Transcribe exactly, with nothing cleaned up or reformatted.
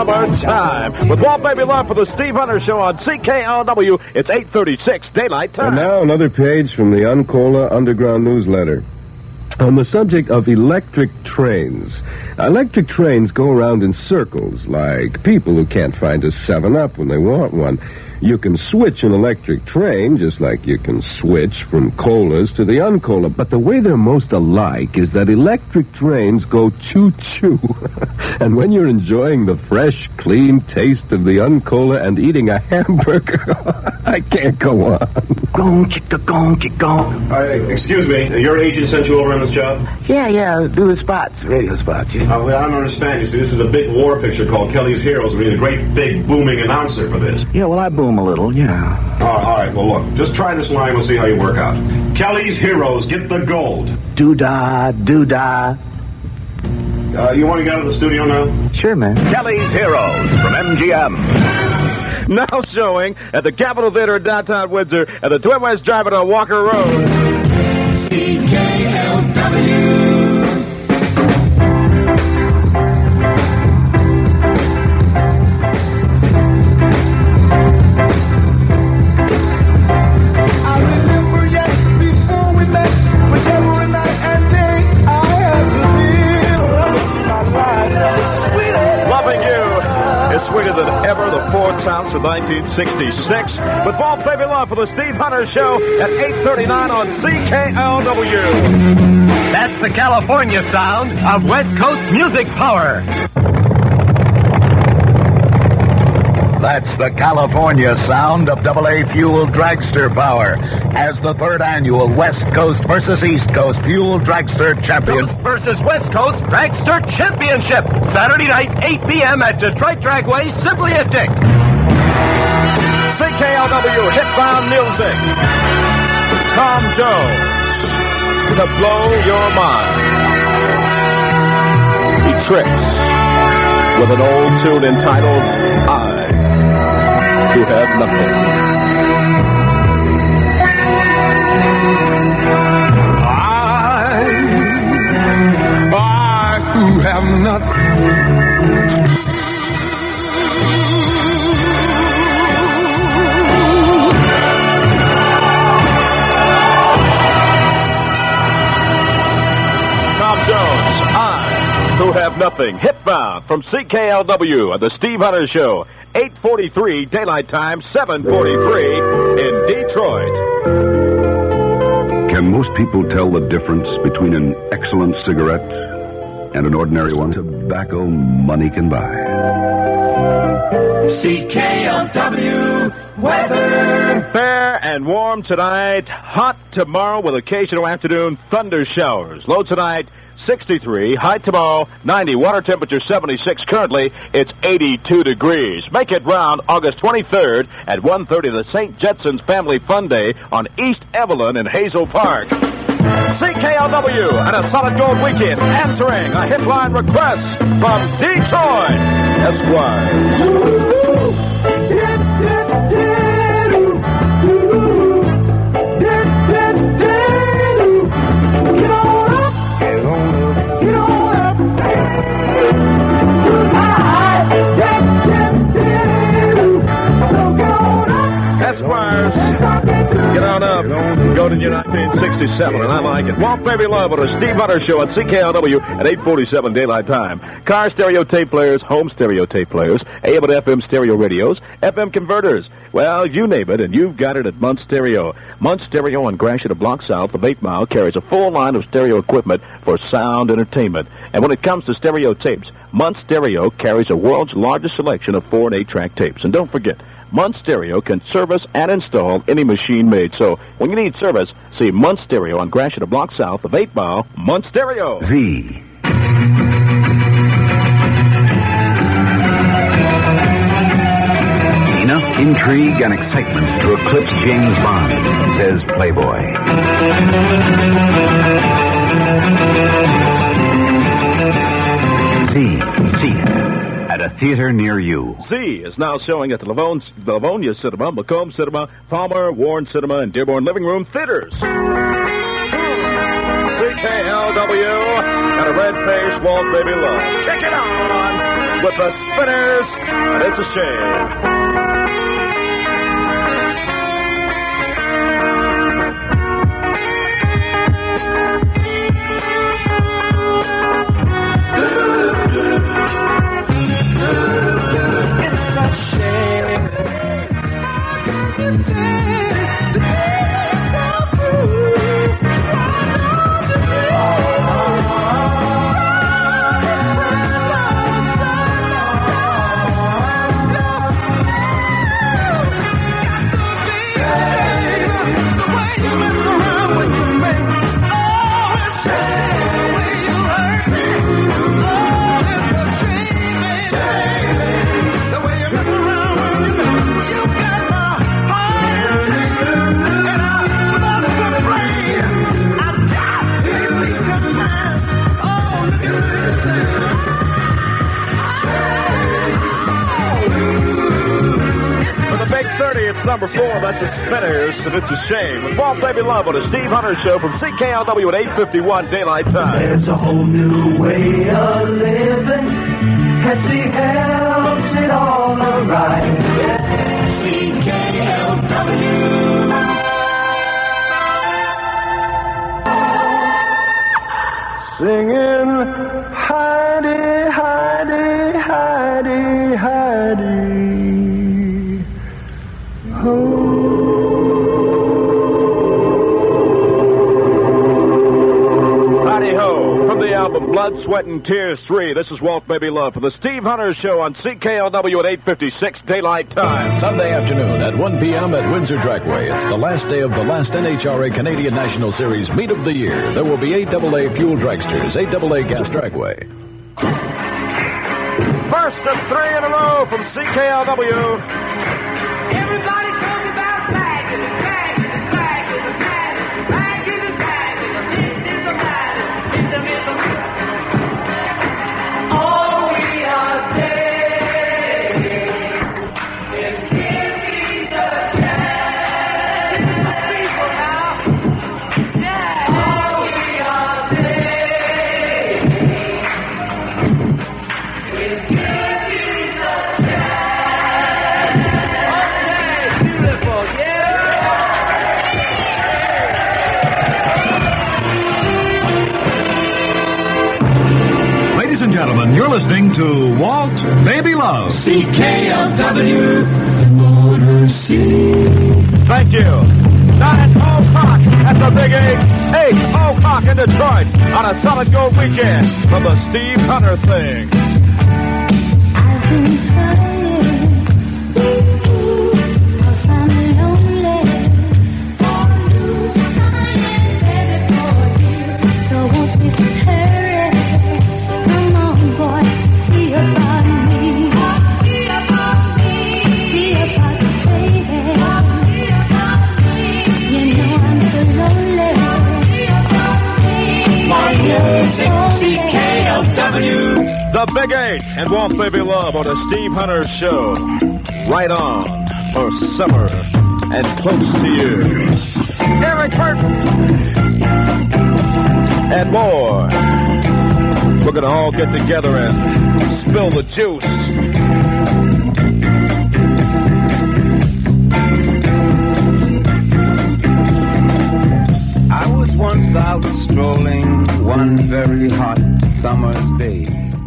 summertime. With Walt Baby Love for the Steve Hunter Show on C K L W. It's eight thirty-six Daylight Time. And now another page from the Uncola Underground Newsletter. On the subject of electric trains. Electric trains go around in circles, like people who can't find a seven up when they want one. You can switch an electric train, just like you can switch from colas to the Uncola. But the way they're most alike is that electric trains go choo-choo. And when you're enjoying the fresh, clean taste of the Uncola and eating a hamburger, I can't go on. Gong, chicka, gong, chicka, gong. Uh, excuse me, your agent sent you over on this job? Yeah, yeah, do the spots, radio spots, yeah. Uh, well, I don't understand. You see, this is a big war picture called Kelly's Heroes. We need a great, big, booming announcer for this. Yeah, well, I boom a little, yeah. Oh, all right, well, look, just try this line. We'll see how you work out. Kelly's Heroes, get the gold. Do-da, do-da. Uh, you want to get out of the studio now? Sure, man. Kelly's Heroes from M G M. Now showing at the Capitol Theater in downtown Windsor and the Twin West Drive-In on Walker Road. C K L W. Sweeter than ever, the Ford Sounds of nineteen sixty-six. With Walt Baby Love for the Steve Hunter Show at eight thirty-nine on C K L W. That's the California sound of West Coast music power. That's the California sound of double A Fuel Dragster power as the third annual West Coast versus East Coast Fuel Dragster Champions Coast versus West Coast Dragster Championship. Saturday night, eight p.m. at Detroit Dragway, simply at Dick's. C K L W Hitbound Music. Tom Jones to blow your mind. He tricks with an old tune entitled I Who Have Nothing. I, I who have nothing. Tom Jones, I Who Have Nothing. Hitbound from C K L W at the Steve Hunter Show. eight forty-three Daylight Time, seven forty-three in Detroit. Can most people tell the difference between an excellent cigarette and an ordinary one? Tobacco money can buy. C K L W weather. Fair and warm tonight. Hot tomorrow with occasional afternoon thunder showers. Low tonight, sixty-three. High tomorrow, ninety. Water temperature, seventy-six. Currently, it's eighty-two degrees. Make it round August twenty-third at one thirty, the Saint Jetsons Family Fun Day on East Evelyn in Hazel Park. C K L W and a Solid Gold Weekend answering a hitline request from Detroit Esquire. Esquires, get on up. Go to nineteen sixty-seven, and I like it. Walt Baby Love on the Steve Hunter Show at C K L W at eight forty-seven Daylight Time. Car stereo tape players, home stereo tape players, A M and F M stereo radios, F M converters. Well, you name it, and you've got it at Muntz Stereo. Muntz Stereo on Gratiot, a block south of eight Mile, carries a full line of stereo equipment for sound entertainment. And when it comes to stereo tapes, Muntz Stereo carries the world's largest selection of four and eight track tapes. And don't forget, Muntz Stereo can service and install any machine made. So when you need service, see Muntz Stereo on Gratiot, a block south of eight Mile. Muntz Stereo. V. enough intrigue and excitement to eclipse James Bond, says Playboy. See, see it at a theater near you. Z is now showing at the Livonia, the Livonia Cinema, Macomb Cinema, Palmer, Warren Cinema, and Dearborn Living Room Theaters. C K L W and a red-faced Walt Baby Love. Check it out. with the Spinners, and it's a shame. It's number four. That's the Spinners, and it's a shame. With Walt Baby Love on the Steve Hunter Show from C K L W at eight fifty-one Daylight Time. There's a whole new way of living. Pepsi helps it all alright. C K L W. Singing Heidi, Heidi, Heidi, Heidi. Howdy ho! From the album Blood, Sweat, and Tears three, this is Walt Baby Love for the Steve Hunter Show on C K L W at eight fifty-six Daylight Time. Sunday afternoon at one p.m. at Windsor Trackway. It's the last day of the last N H R A Canadian National Series meet of the year. There will be eight double A fuel dragsters, eight double A gas trackway. First of three in a row from C K L W. Everybody talks about bagging, bagging, bagging, bagging, bagging, bagging. This is the bagging, it's the middle. All we are saying is give me the chance. People now, yeah. All we are saying is give me the chance. Okay, beautiful, yeah. Ladies and gentlemen, you're listening to Walt Baby Love. C K L W Motor City. Thank you. Nine o'clock at the Big Eight. Eight o'clock in Detroit on a solid gold weekend from the Steve Hunter thing. I've been crying, cause I'm lonely. Baby, for you. So won't you hurry? Come on, boy, see about me. See about me. See about the baby. See about me. You know I'm so lonely. See about me. My music, C K L W. The Big Eight and Walt Baby Love on the Steve Hunter Show. Right on for summer and close to you. Eric Burton and more. We're going to all get together and spill the juice. I was once out strolling one very hot summer's day.